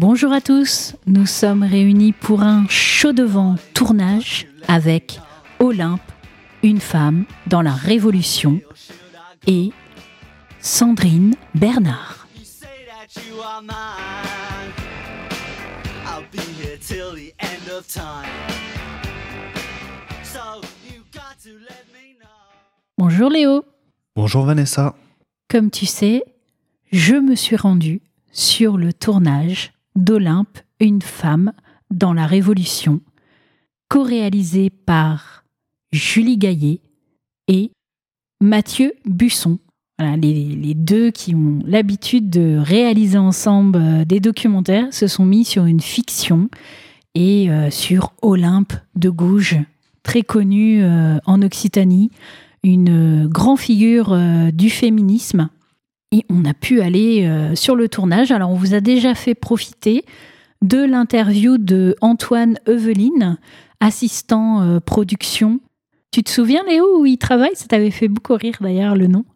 Bonjour à tous, nous sommes réunis pour un chaud de vent tournage avec Olympe, une femme dans la Révolution, et Sandrine Bernard. Bonjour Léo. Bonjour Vanessa. Comme tu sais, je me suis rendue sur le tournage d'Olympe, une femme dans la Révolution, co-réalisé par Julie Gaillet et Mathieu Busson. Voilà, les deux qui ont l'habitude de réaliser ensemble des documentaires se sont mis sur une fiction et sur Olympe de Gouges, très connue en Occitanie, une grande figure du féminisme. Et on a pu aller sur le tournage. Alors, on vous a déjà fait profiter de l'interview de Antoine Eveline, assistant production. Tu te souviens, Léo, où il travaille ? Ça t'avait fait beaucoup rire, d'ailleurs, le nom.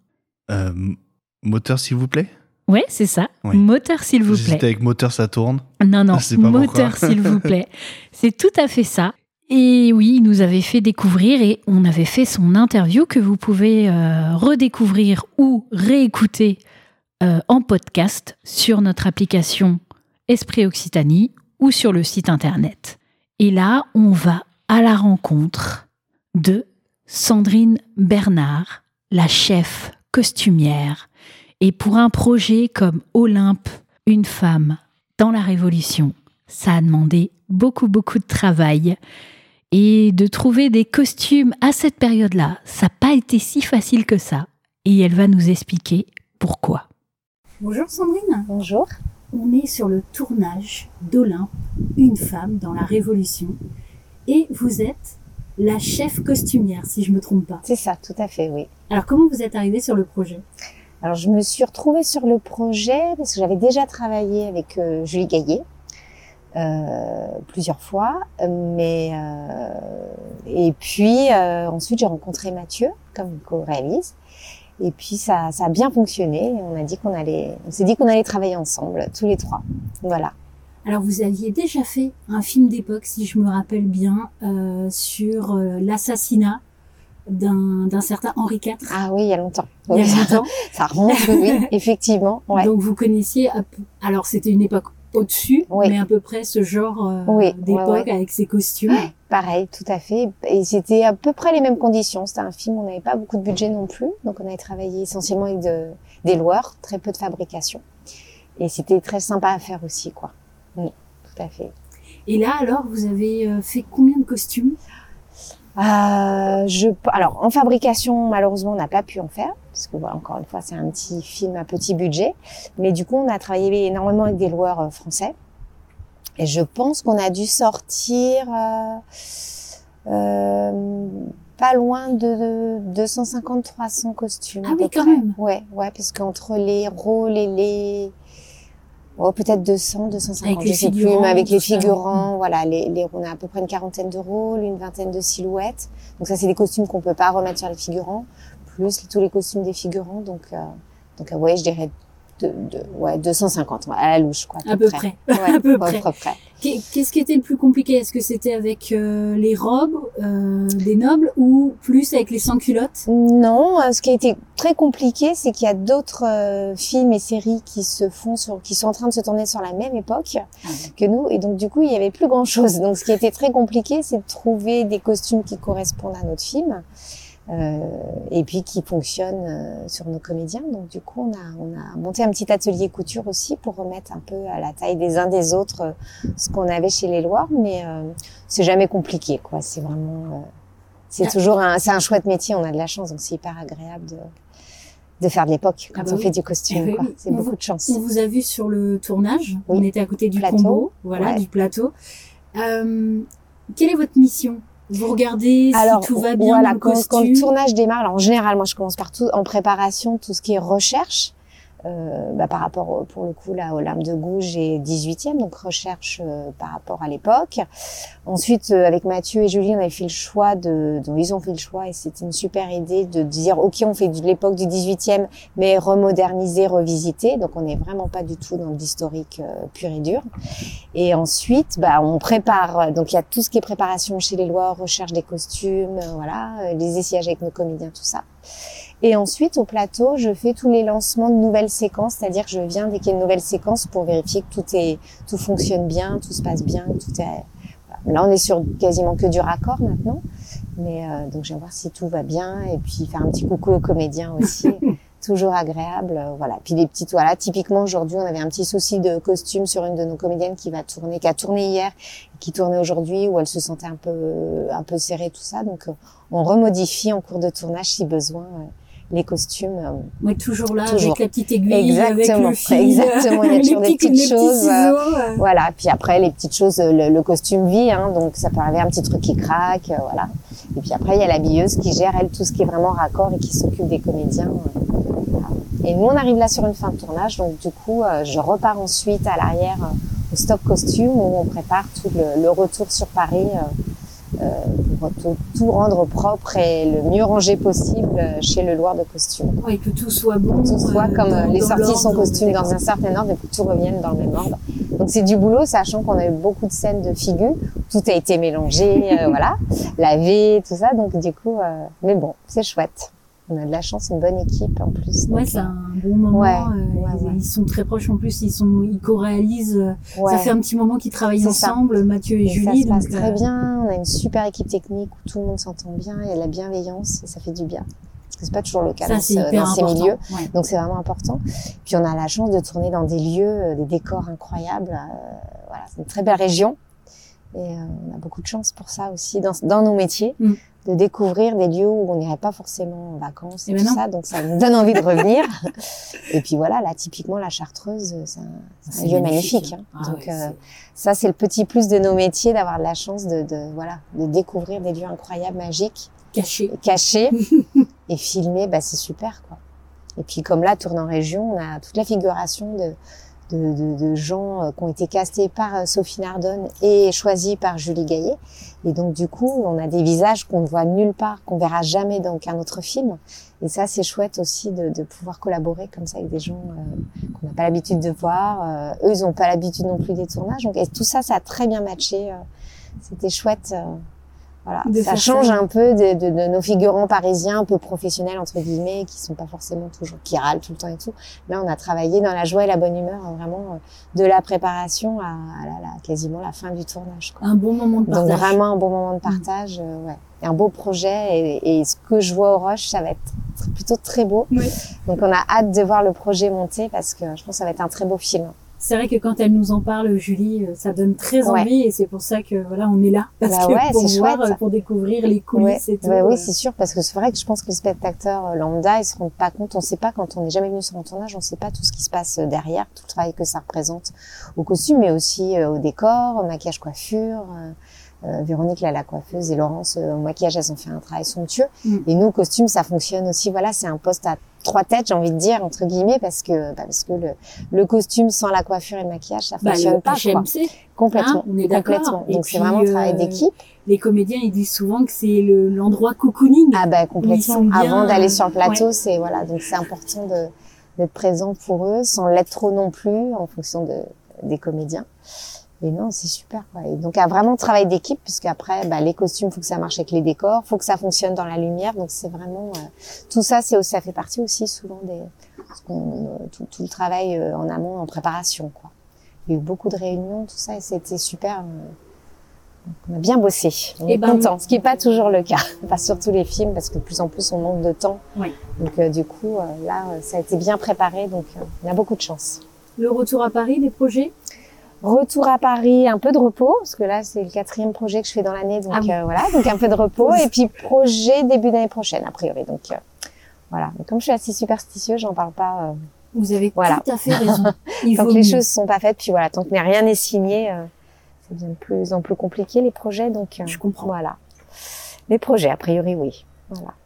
Moteur, s'il vous plaît ? Ouais, c'est ça. Oui. Moteur, s'il vous plaît. J'étais avec moteur, ça tourne. Non, C'est pas moteur, pourquoi. s'il vous plaît. C'est tout à fait ça. Et oui, il nous avait fait découvrir et on avait fait son interview que vous pouvez redécouvrir ou réécouter en podcast sur notre application Esprit Occitanie ou sur le site internet. Et là, on va à la rencontre de Sandrine Bernard, la chef costumière. Et pour un projet comme Olympe, une femme dans la Révolution, ça a demandé beaucoup de travail. Et de trouver des costumes à cette période-là, ça n'a pas été si facile que ça. Et elle va nous expliquer pourquoi. Bonjour Sandrine. Bonjour. On est sur le tournage d'Olympe, une femme dans la Révolution. Et vous êtes la chef costumière, si je ne me trompe pas. C'est ça, tout à fait, oui. Alors comment vous êtes arrivée sur le projet ? Alors je me suis retrouvée sur le projet parce que j'avais déjà travaillé avec Julie Gaillet plusieurs fois, mais et puis ensuite j'ai rencontré Mathieu comme co-réalise. Et puis ça a bien fonctionné. On s'est dit qu'on allait travailler ensemble, tous les trois. Voilà. Alors vous aviez déjà fait un film d'époque, si je me rappelle bien, sur l'assassinat d'un certain Henri IV. Ah oui, il y a longtemps. Il y a longtemps. Ça remonte, oui, effectivement. Ouais. Donc vous connaissiez, alors c'était une époque au-dessus, oui. Mais à peu près ce genre d'époque avec ses costumes. Pareil, tout à fait. Et c'était à peu près les mêmes conditions. C'était un film, on n'avait pas beaucoup de budget non plus. Donc on avait travaillé essentiellement avec des loueurs, très peu de fabrication. Et c'était très sympa à faire aussi, quoi. Oui, tout à fait. Et là, alors, vous avez fait combien de costumes ? Alors, en fabrication, malheureusement, on n'a pas pu en faire. Parce que, voilà, encore une fois, c'est un petit film à petit budget. Mais du coup, on a travaillé énormément avec des loueurs français. Et je pense qu'on a dû sortir pas loin de 250-300 costumes. Ah oui, quand même. Ouais, parce qu'entre les rôles et les... Oh, peut-être 200, 250, avec je sais plus, mais avec les figurants, ça. Voilà, on a à peu près une quarantaine de rôles, une vingtaine de silhouettes. Donc ça, c'est des costumes qu'on peut pas remettre sur les figurants, plus tous les costumes des figurants. Donc ouais, je dirais 250, à la louche, quoi. À peu près. Ouais, à peu près. Qu'est-ce qui était le plus compliqué ? Est-ce que c'était avec les robes des nobles ou plus avec les sans-culottes ? Non, ce qui a été très compliqué, c'est qu'il y a d'autres films et séries qui sont en train de se tourner sur la même époque que nous, et donc du coup, il y avait plus grand-chose. Donc, ce qui a été très compliqué, c'est de trouver des costumes qui correspondent à notre film. Et puis qui fonctionne sur nos comédiens. Donc du coup, on a monté un petit atelier couture aussi pour remettre un peu à la taille des uns des autres ce qu'on avait chez les Loirs, mais c'est jamais compliqué, quoi. C'est vraiment c'est un chouette métier, on a de la chance, donc c'est hyper agréable de faire de l'époque quand on fait du costume, quoi. Oui. C'est beaucoup de chance. On vous a vu sur le tournage, oui. On était à côté du plateau, Combo, du plateau. Quelle est votre mission ? Vous regardez si tout va bien dans le costume. Quand le tournage démarre, alors en général, moi je commence par tout en préparation, tout ce qui est recherche, par rapport, pour le coup, là, aux Larmes de Gouges, j'ai 18e, donc recherche par rapport à l'époque. Ensuite, avec Mathieu et Julie, on avait fait le choix donc ils ont fait le choix, et c'était une super idée de dire, OK, on fait de l'époque du 18e, mais remodernisé, revisité. Donc, on n'est vraiment pas du tout dans l'historique pur et dur. Et ensuite, on prépare. Donc, il y a tout ce qui est préparation chez les Lois, recherche des costumes, les essayages avec nos comédiens, tout ça. Et ensuite, au plateau, je fais tous les lancements de nouvelles séquences, c'est-à-dire que je viens dès qu'il y a une nouvelle séquence pour vérifier que tout fonctionne bien, tout se passe bien, voilà. Là, on est sur quasiment que du raccord maintenant, mais donc je vais voir si tout va bien et puis faire un petit coucou aux comédiens aussi, toujours agréable, voilà. Puis des petites, typiquement aujourd'hui, on avait un petit souci de costume sur une de nos comédiennes qui a tourné hier, qui tournait aujourd'hui, où elle se sentait un peu serrée, tout ça, donc on remodifie en cours de tournage si besoin. Les costumes. Toujours là, avec la petite aiguille, exactement, avec le fil. Exactement, il y a toujours des petites choses. Ciseaux, Voilà, puis après, les petites choses, le costume vit, donc ça peut arriver un petit truc qui craque, voilà. Et puis après, il y a l'habilleuse qui gère, elle, tout ce qui est vraiment raccord et qui s'occupe des comédiens. Voilà. Et nous, on arrive là sur une fin de tournage, donc du coup, je repars ensuite à l'arrière au stock costume où on prépare tout le retour sur Paris, pour tout rendre propre et le mieux rangé possible chez le loueur de costumes. Et que tout soit bon. Que tout soit comme les sorties sont costumes dans un certain ordre et que tout revienne dans le même ordre. Donc c'est du boulot, sachant qu'on a eu beaucoup de scènes de figures, tout a été mélangé, lavé, tout ça. Donc du coup, mais bon, c'est chouette. On a de la chance, une bonne équipe en plus. Donc, c'est un bon moment. Ils sont très proches en plus, ils co-réalisent. Ça fait un petit moment qu'ils travaillent ensemble, Mathieu et Julie. Ça se passe très bien. On a une super équipe technique où tout le monde s'entend bien. Il y a de la bienveillance et ça fait du bien. Parce que c'est pas toujours le cas dans ces milieux. Ouais. Donc c'est vraiment important. Puis on a la chance de tourner dans des lieux, des décors incroyables. C'est une très belle région. Et on a beaucoup de chance pour ça aussi dans nos métiers. De découvrir des lieux où on n'irait pas forcément en vacances et tout ça, donc ça nous donne envie de revenir. Et puis voilà, là typiquement la Chartreuse, c'est un lieu magnifique. Donc ça c'est le petit plus de nos métiers, d'avoir de la chance de découvrir des lieux incroyables, magiques, cachés et filmés, c'est super quoi. Et puis comme là, tourne en région, on a toute la figuration de gens qui ont été castés par Sophie Nardone et choisis par Julie Gaillet. Et donc, du coup, on a des visages qu'on ne voit nulle part, qu'on verra jamais dans aucun autre film. Et ça, c'est chouette aussi de pouvoir collaborer comme ça avec des gens qu'on n'a pas l'habitude de voir. Eux, ils n'ont pas l'habitude non plus des tournages. Donc, et tout ça, ça a très bien matché. C'était chouette. Ça change un peu de nos figurants parisiens un peu professionnels entre guillemets qui sont pas forcément toujours qui râlent tout le temps et tout. Là, on a travaillé dans la joie et la bonne humeur, vraiment de la préparation à quasiment la fin du tournage. Quoi. Un bon moment de partage. Donc vraiment un bon moment de partage, Et un beau projet et ce que je vois au Roche, ça va être plutôt très beau. Oui. Donc on a hâte de voir le projet monter parce que je pense que ça va être un très beau film. C'est vrai que quand elle nous en parle, Julie, ça donne très envie et c'est pour ça que on est là parce que pour voir, pour découvrir les coulisses et tout. Oui, c'est sûr parce que c'est vrai que je pense que le spectateur lambda, ils se rendent pas compte. On sait pas quand on n'est jamais venu sur un tournage, on sait pas tout ce qui se passe derrière, tout le travail que ça représente au costume, mais aussi au décor, au maquillage, coiffure. Véronique, là, la coiffeuse, et Laurence, au maquillage, elles ont fait un travail somptueux. Et nous, costume, ça fonctionne aussi. Voilà, c'est un poste à 3 têtes, j'ai envie de dire, entre guillemets, parce que le costume sans la coiffure et le maquillage, ça fonctionne pas. HMC, complètement. On est d'accord. Complètement. Donc c'est vraiment un travail d'équipe. Les comédiens, ils disent souvent que c'est l'endroit cocooning. Complètement. Avant d'aller sur le plateau, c'est donc c'est important d'être présent pour eux, sans l'être trop non plus, en fonction des comédiens. Et non, c'est super, quoi. Et donc, à vraiment travail d'équipe, puisqu'après, les costumes, faut que ça marche avec les décors, faut que ça fonctionne dans la lumière. Donc, c'est vraiment, tout ça, ça fait partie aussi souvent tout le travail en amont, en préparation, quoi. Il y a eu beaucoup de réunions, tout ça, et c'était super. On a bien bossé. On est content, ce qui est pas toujours le cas. Pas sur tous les films, parce que de plus en plus, on manque de temps. Oui. Donc, du coup, là, ça a été bien préparé, donc, on a beaucoup de chance. Le retour à Paris, des projets? Retour à Paris, un peu de repos, parce que là, c'est le 4e projet que je fais dans l'année, donc donc un peu de repos, et puis projet début d'année prochaine, a priori, donc voilà. Mais comme je suis assez superstitieuse, j'en parle pas. Vous avez tout à fait raison. Tant que les choses sont pas faites, puis voilà, tant que rien n'est signé, ça devient de plus en plus compliqué les projets, donc je comprends. Voilà. Les projets, a priori, oui. Voilà.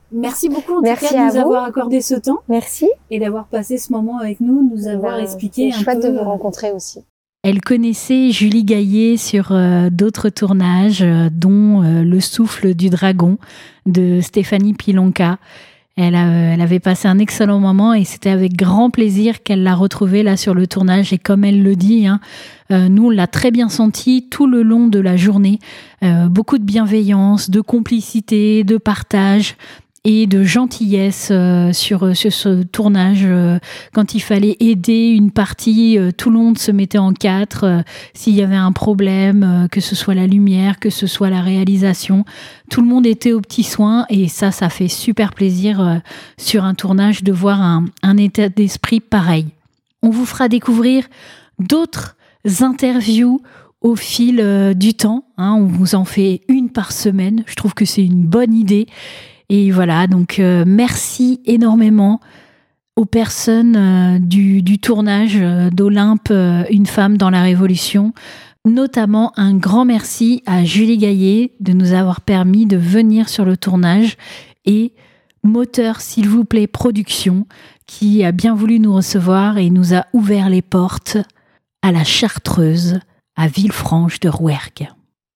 Merci beaucoup en Merci tout cas de à nous vous. avoir accordé ce temps Merci. et d'avoir passé ce moment avec nous, nous avoir expliqué C'est un chouette peu. de vous rencontrer aussi. Elle connaissait Julie Gaillet sur d'autres tournages, dont Le souffle du dragon de Stéphanie Pilonka. Elle avait passé un excellent moment et c'était avec grand plaisir qu'elle l'a retrouvée là sur le tournage. Et comme elle le dit, nous on l'a très bien senti tout le long de la journée. Beaucoup de bienveillance, de complicité, de partage et de gentillesse sur ce tournage. Quand il fallait aider une partie, tout le monde se mettait en quatre. S'il y avait un problème, que ce soit la lumière, que ce soit la réalisation, tout le monde était aux petits soins. Et ça fait super plaisir sur un tournage de voir un état d'esprit pareil. On vous fera découvrir d'autres interviews au fil du temps. On vous en fait une par semaine. Je trouve que c'est une bonne idée. Et voilà, donc merci énormément aux personnes du tournage d'Olympe, Une femme dans la Révolution. Notamment un grand merci à Julie Gaillet de nous avoir permis de venir sur le tournage et Moteur s'il vous plaît Production qui a bien voulu nous recevoir et nous a ouvert les portes à la Chartreuse, à Villefranche de Rouergue.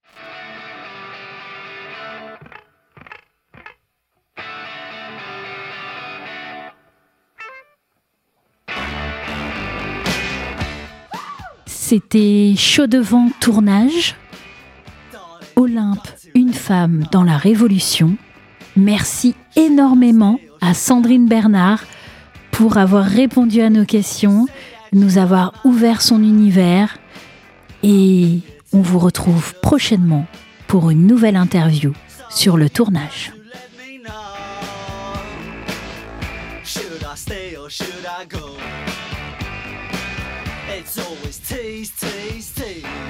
C'était Chaud devant tournage, Olympe, une femme dans la Révolution. Merci énormément à Sandrine Bernard pour avoir répondu à nos questions, nous avoir ouvert son univers et on vous retrouve prochainement pour une nouvelle interview sur le tournage. It's always tease, tease, tease.